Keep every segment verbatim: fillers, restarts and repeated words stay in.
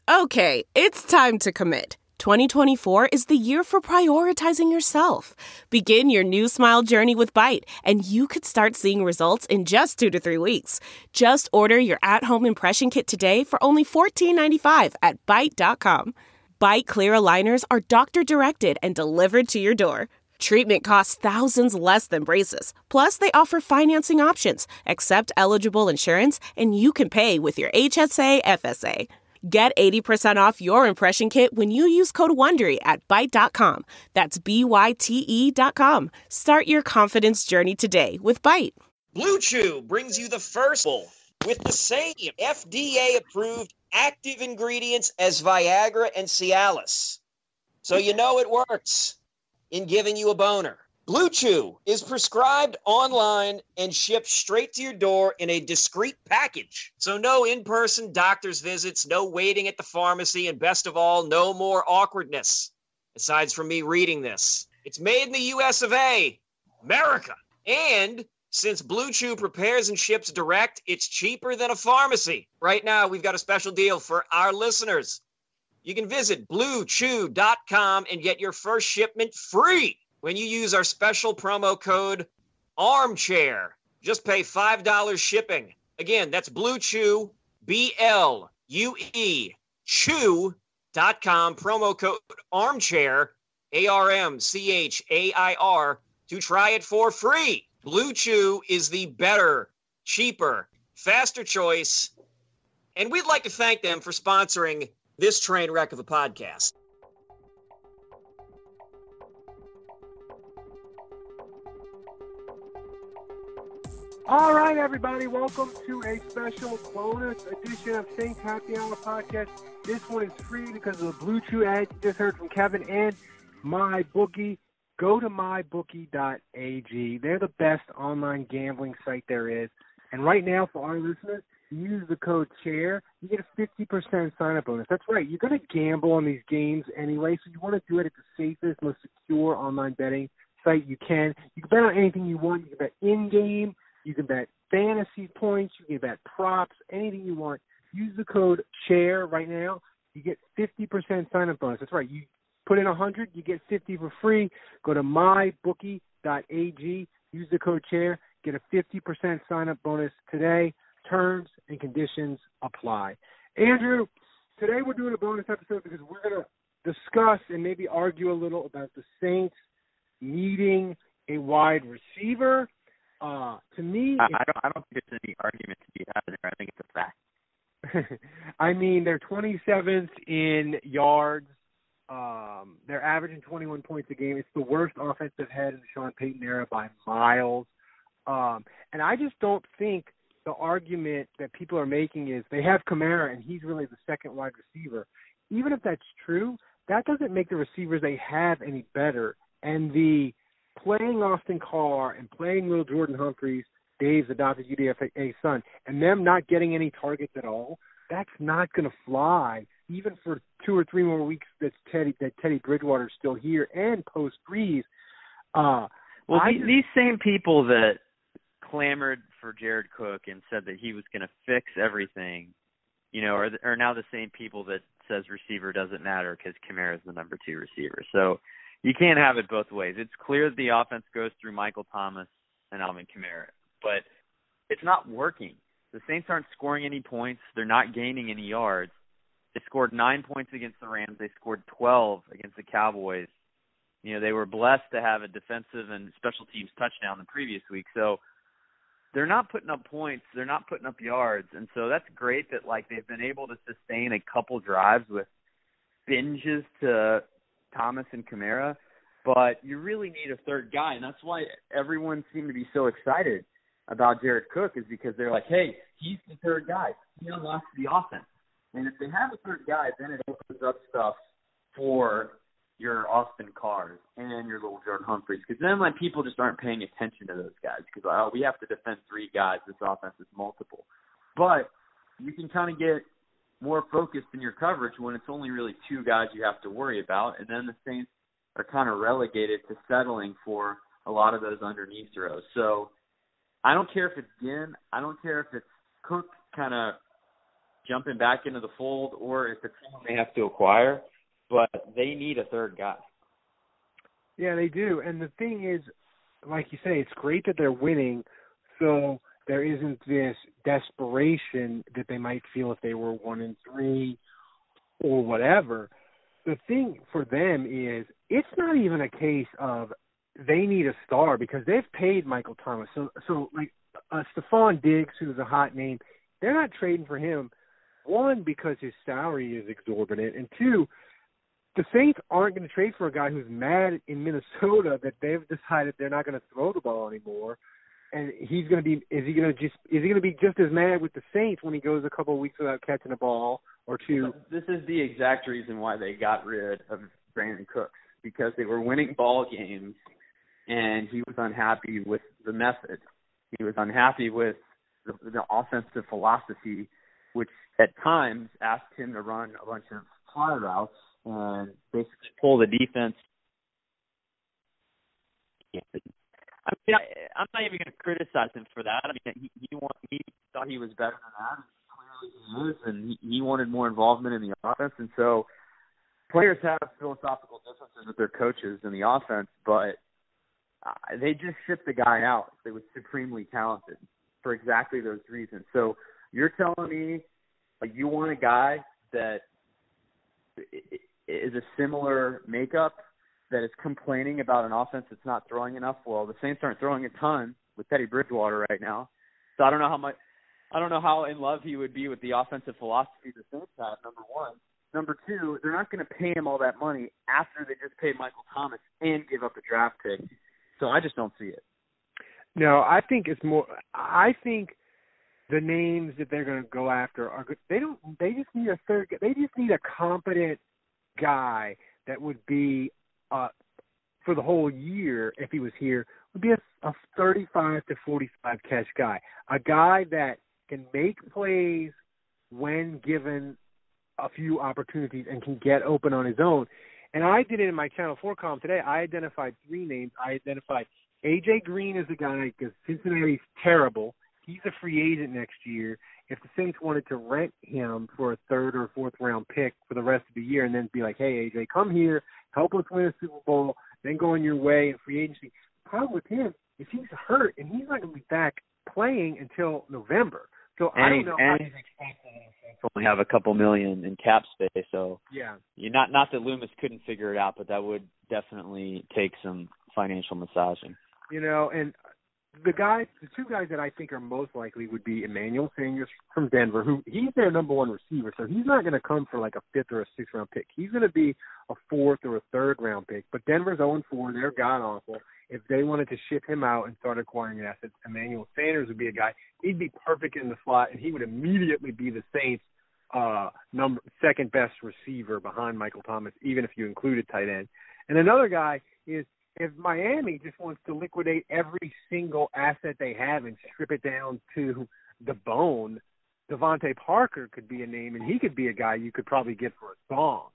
Okay, it's time to commit. twenty twenty-four is the year for prioritizing yourself. Begin your new smile journey with Byte, and you could start seeing results in just two to three weeks. Just order your at-home impression kit today for only fourteen ninety-five at byte dot com. Byte Clear aligners are doctor-directed and delivered to your door. Treatment costs thousands less than braces. Plus, they offer financing options, accept eligible insurance, and you can pay with your H S A F S A. Get eighty percent off your impression kit when you use code WONDERY at byte dot com. That's B Y T E dot com. Start your confidence journey today with Byte. Blue Chew brings you the first bowl with the same F D A-approved active ingredients as Viagra and Cialis. So you know it works in giving you a boner. Blue Chew is prescribed online and shipped straight to your door in a discreet package. So no in-person doctor's visits, no waiting at the pharmacy, and best of all, no more awkwardness. Aside from me reading this. It's made in the U S of A, America. And since Blue Chew prepares and ships direct, it's cheaper than a pharmacy. Right now, we've got a special deal for our listeners. You can visit blue chew dot com and get your first shipment free when you use our special promo code ARMCHAIR. Just pay five dollars shipping. Again, that's Blue Chew, B L U E, chew dot com, promo code ARMCHAIR, A R M C H A I R, to try it for free. Blue Chew is the better, cheaper, faster choice, and we'd like to thank them for sponsoring this train wreck of a podcast. All right, everybody, welcome to a special bonus edition of Saints Happy Hour podcast. This one is free because of the Blue Chew ad you just heard from Kevin and MyBookie. Go to my bookie dot a g. They're the best online gambling site there is. And right now, for our listeners, use the code CHAIR. You get a fifty percent sign-up bonus. That's right. You're going to gamble on these games anyway, so you want to do it at the safest, most secure online betting site you can. You can bet on anything you want. You can bet in-game. You can bet fantasy points. You can bet props, anything you want. Use the code CHAIR right now. You get fifty percent sign-up bonus. That's right. You put in one hundred, you get fifty for free. Go to my bookie dot a g. Use the code CHAIR. Get a fifty percent sign-up bonus today. Terms and conditions apply. Andrew, today we're doing a bonus episode because we're going to discuss and maybe argue a little about the Saints needing a wide receiver. Uh, to me, I, I don't. I don't think there's any argument to be had there. I think it's a fact. I mean, they're twenty-seventh in yards. Um, they're averaging twenty-one points a game. It's the worst offensive head in the Sean Payton era by miles. Um, and I just don't think the argument that people are making is they have Kamara and he's really the second wide receiver. Even if that's true, that doesn't make the receivers they have any better. And the playing Austin Carr and playing little Jordan Humphreys, Dave's adopted U D F A son, and them not getting any targets at all, that's not going to fly, even for two or three more weeks that Teddy that Teddy Bridgewater's still here and post-Breeze. Uh, well, I, these, these same people that clamored for Jared Cook and said that he was going to fix everything, you know, are, are now the same people that says receiver doesn't matter because Kamara is the number two receiver. So you can't have it both ways. It's clear that the offense goes through Michael Thomas and Alvin Kamara, but it's not working. The Saints aren't scoring any points. They're not gaining any yards. They scored nine points against the Rams. They scored twelve against the Cowboys. You know, they were blessed to have a defensive and special teams touchdown the previous week. So they're not putting up points. They're not putting up yards. And so that's great that, like, they've been able to sustain a couple drives with binges to Thomas and Kamara. But you really need a third guy, and that's why everyone seemed to be so excited about Jared Cook, is because they're like, hey, he's the third guy. He unlocks the offense. And if they have a third guy, then it opens up stuff for your Austin Carrs and your little Jordan Humphreys, because then like people just aren't paying attention to those guys because oh, we have to defend three guys. This offense is multiple. But you can kind of get more focused in your coverage when it's only really two guys you have to worry about, and then the Saints are kind of relegated to settling for a lot of those underneath throws. So I don't care if it's Ginn. I don't care if it's Cook kind of jumping back into the fold or if it's someone they have to acquire, but they need a third guy. Yeah, they do. And the thing is, like you say, it's great that they're winning, so there isn't this desperation that they might feel if they were one and three or whatever. The thing for them is it's not even a case of they need a star because they've paid Michael Thomas. So, so like uh, Stephon Diggs, who's a hot name, they're not trading for him, one, because his salary is exorbitant, and two, the Saints aren't going to trade for a guy who's mad in Minnesota that they've decided they're not going to throw the ball anymore. And he's going to be is he going to just is he going to be just as mad with the Saints when he goes a couple of weeks without catching a ball or two? This is the exact reason why they got rid of Brandon Cooks, because they were winning ball games and he was unhappy with the method. He was unhappy with the, the offensive philosophy, which at times asked him to run a bunch of fly routes and basically pull the defense. I mean, I, I'm not even going to criticize him for that. I mean, he he, want, he thought he was better than that, and clearly he is, and he, he wanted more involvement in the offense. And so players have philosophical differences with their coaches in the offense, but uh, they just shipped the guy out. They were supremely talented for exactly those reasons. So you're telling me like, you want a guy that is a similar makeup, that is complaining about an offense that's not throwing enough. Well, the Saints aren't throwing a ton with Teddy Bridgewater right now. So I don't know how much, I don't know how in love he would be with the offensive philosophy the Saints have, number one. Number two, they're not going to pay him all that money after they just paid Michael Thomas and give up a draft pick. So I just don't see it. No, I think it's more, I think the names that they're going to go after are good. They don't, they just need a third, they just need a competent guy that would be, Uh, for the whole year, if he was here, would be a, a thirty-five to forty-five catch guy, a guy that can make plays when given a few opportunities and can get open on his own. And I did it in my Channel four column today. I identified three names. I identified A J Green as a guy because Cincinnati's terrible. He's a free agent next year. If the Saints wanted to rent him for a third or fourth round pick for the rest of the year and then be like, hey, A J, come here, help us win a Super Bowl, then go on your way in free agency. The problem with him is he's hurt, and he's not going to be back playing until November. So and I don't know and how he's expecting to only have a couple million in cap space. So yeah, you not not that Loomis couldn't figure it out, but that would definitely take some financial massaging. You know, and the guys, the two guys that I think are most likely would be Emmanuel Sanders from Denver, who he's their number one receiver, so he's not going to come for like a fifth or a sixth round pick. He's going to be a fourth or a third round pick. But Denver's oh and four, they're god awful. If they wanted to ship him out and start acquiring assets, Emmanuel Sanders would be a guy. He'd be perfect in the slot, and he would immediately be the Saints' uh, number second best receiver behind Michael Thomas, even if you included tight end. And another guy is, if Miami just wants to liquidate every single asset they have and strip it down to the bone, Devontae Parker could be a name, and he could be a guy you could probably get for a song.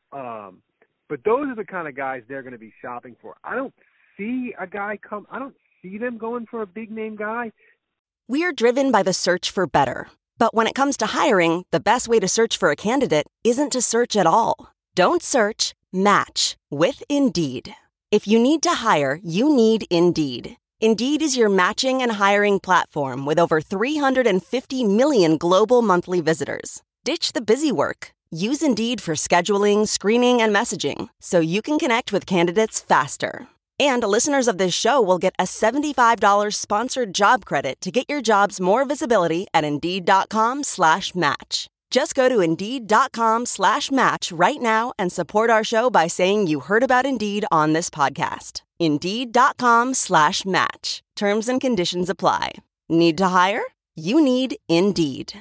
Um, but those are the kind of guys they're going to be shopping for. I don't see a guy come – I don't see them going for a big-name guy. We're driven by the search for better. But when it comes to hiring, the best way to search for a candidate isn't to search at all. Don't search, match with Indeed. If you need to hire, you need Indeed. Indeed is your matching and hiring platform with over three hundred fifty million global monthly visitors. Ditch the busy work. Use Indeed for scheduling, screening, and messaging so you can connect with candidates faster. And listeners of this show will get a seventy-five dollars sponsored job credit to get your jobs more visibility at Indeed.com slash match. Just go to Indeed.com slash match right now and support our show by saying you heard about Indeed on this podcast. Indeed.com slash match. Terms and conditions apply. Need to hire? You need Indeed.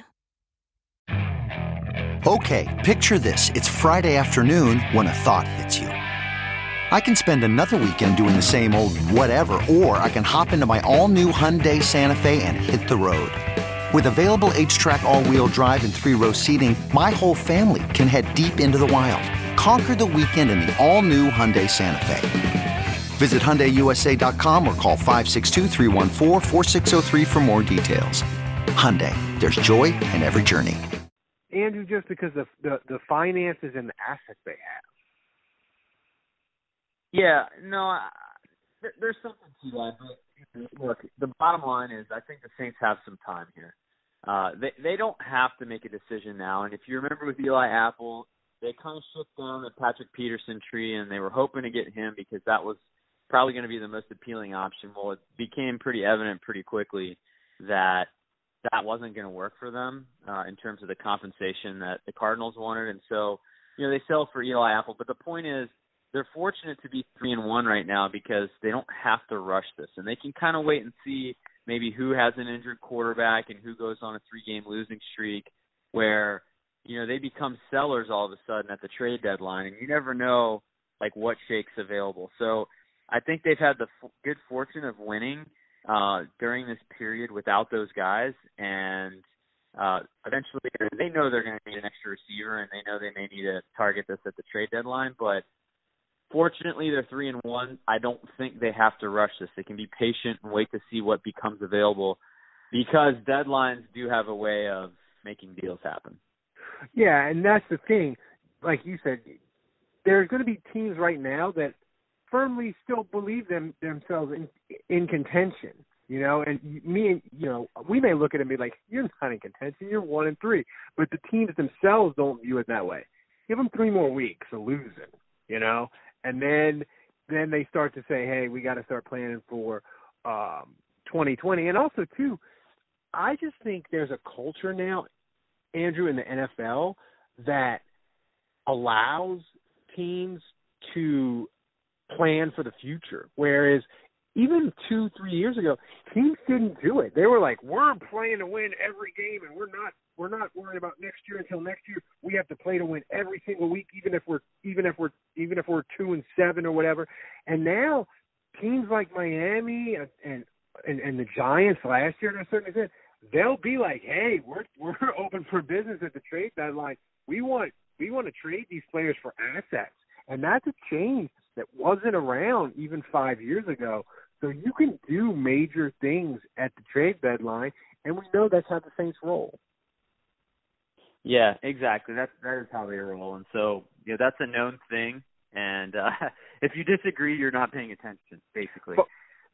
Okay, picture this. It's Friday afternoon when a thought hits you. I can spend another weekend doing the same old whatever, or I can hop into my all-new Hyundai Santa Fe and hit the road. With available H-Track all-wheel drive and three-row seating, my whole family can head deep into the wild. Conquer the weekend in the all-new Hyundai Santa Fe. Visit Hyundai U S A dot com or call five six two, three one four, four six zero three for more details. Hyundai, there's joy in every journey. Andrew, just because of the, the finances and the assets they have? Yeah, no, I, there, there's something to that. But look, the bottom line is I think the Saints have some time here. Uh, they they don't have to make a decision now. And if you remember with Eli Apple, they kind of shook down the Patrick Peterson tree, and they were hoping to get him because that was probably going to be the most appealing option. Well, it became pretty evident pretty quickly that that wasn't going to work for them uh, in terms of the compensation that the Cardinals wanted. And so, you know, they sell for Eli Apple. But the point is, they're fortunate to be three and one right now because they don't have to rush this, and they can kind of wait and see maybe who has an injured quarterback and who goes on a three-game losing streak where, you know, they become sellers all of a sudden at the trade deadline, and you never know, like, what shake's available. So I think they've had the f- good fortune of winning uh, during this period without those guys, and uh, eventually they know they're going to need an extra receiver, and they know they may need to target this at the trade deadline, but fortunately, they're three and one. I don't think they have to rush this. They can be patient and wait to see what becomes available because deadlines do have a way of making deals happen. Yeah, and that's the thing. Like you said, there's going to be teams right now that firmly still believe them themselves in in contention. You know, and me and you know, we may look at it and be like, "You're not in contention. You're one and three." But the teams themselves don't view it that way. Give them three more weeks of losing. You know. And then then they start to say, hey, we got to start planning for um, twenty twenty. And also, too, I just think there's a culture now, Andrew, in the N F L that allows teams to plan for the future, whereas even two, three years ago, teams didn't do it. They were like, we're playing to win every game, and we're not we're not worrying about next year until next year. We have to play to win every single week, even if we're even if we're even if we're two and seven or whatever. And now teams like Miami and and, and, and the Giants last year, to a certain extent, they'll be like, hey, we're we're open for business at the trade deadline. We want we want to trade these players for assets, and that's a change that wasn't around even five years ago. So you can do major things at the trade deadline, and we know that's how the Saints roll. Yeah, exactly. That's that is how they roll, and so you know that's a known thing. And uh, if you disagree, you're not paying attention, basically. But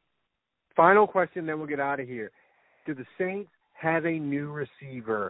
final question, then we'll get out of here. Do the Saints have a new receiver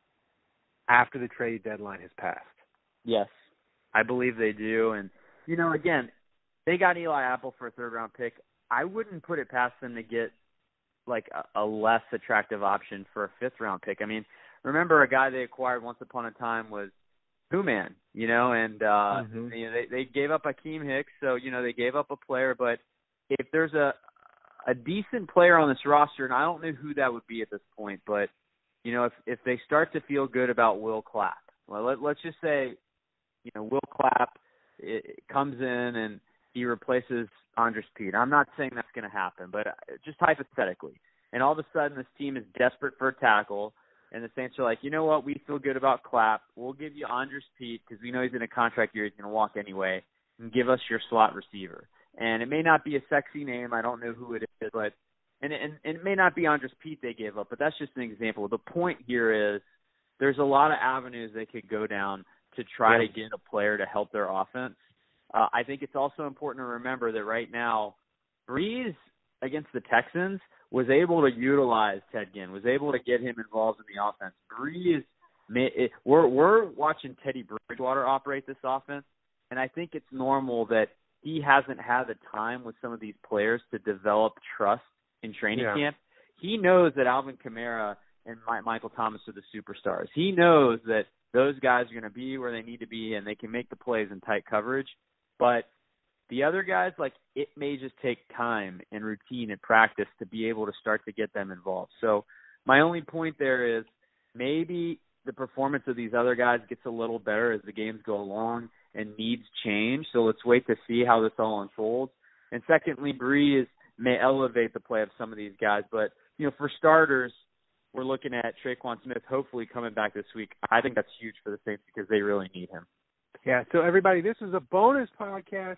after the trade deadline has passed? Yes, I believe they do. And you know, again, they got Eli Apple for a third round pick. I wouldn't put it past them to get like a, a less attractive option for a fifth round pick. I mean, remember a guy they acquired once upon a time was Hooman, you know, and uh, mm-hmm. you know, they, they gave up Akeem Hicks, so you know they gave up a player. But if there's a a decent player on this roster, and I don't know who that would be at this point, but you know, if if they start to feel good about Will Clapp, well, let, let's just say, you know, Will Clapp it, it comes in and he replaces Andres Pete. I'm not saying that's going to happen, but just hypothetically. And all of a sudden this team is desperate for a tackle, and the Saints are like, you know what, we feel good about Clapp. We'll give you Andres Pete because we know he's in a contract year. He's going to walk anyway, and give us your slot receiver. And it may not be a sexy name. I don't know who it is, but and, and, and it may not be Andres Pete they gave up, but that's just an example. The point here is there's a lot of avenues they could go down to try yeah. to get a player to help their offense. Uh, I think it's also important to remember that right now, Breeze against the Texans was able to utilize Ted Ginn, was able to get him involved in the offense. Breeze, it, we're we're watching Teddy Bridgewater operate this offense, and I think it's normal that he hasn't had the time with some of these players to develop trust in training yeah. camp. He knows that Alvin Kamara and Michael Thomas are the superstars. He knows that those guys are going to be where they need to be, and they can make the plays in tight coverage. But the other guys, like, it may just take time and routine and practice to be able to start to get them involved. So my only point there is maybe the performance of these other guys gets a little better as the games go along and needs change. So let's wait to see how this all unfolds. And secondly, Breeze may elevate the play of some of these guys. But, you know, for starters, we're looking at Traquan Smith hopefully coming back this week. I think that's huge for the Saints because they really need him. Yeah, so everybody, this is a bonus podcast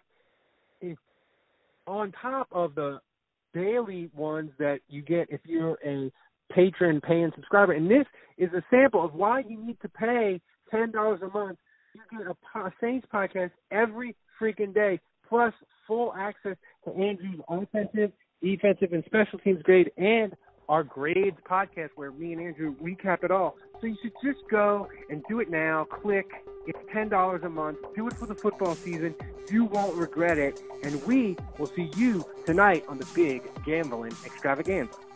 on top of the daily ones that you get if you're a patron paying subscriber. And this is a sample of why you need to pay ten dollars a month. You get a, a Saints podcast every freaking day, plus full access to Andrew's offensive, defensive, and special teams grade, and our grades podcast where me and Andrew recap it all. So you should just go and do it now. Click. It's ten dollars a month. Do it for the football season. You won't regret it. And we will see you tonight on the Big Gambling Extravaganza.